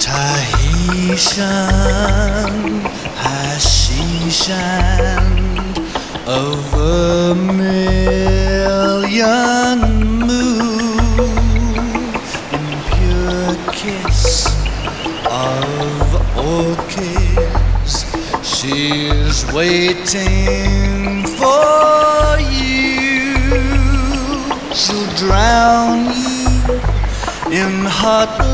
Tahitian, Hashishan, a vermilion moon, in pure kiss of orchids, she's waiting for you. She'll drown you in hot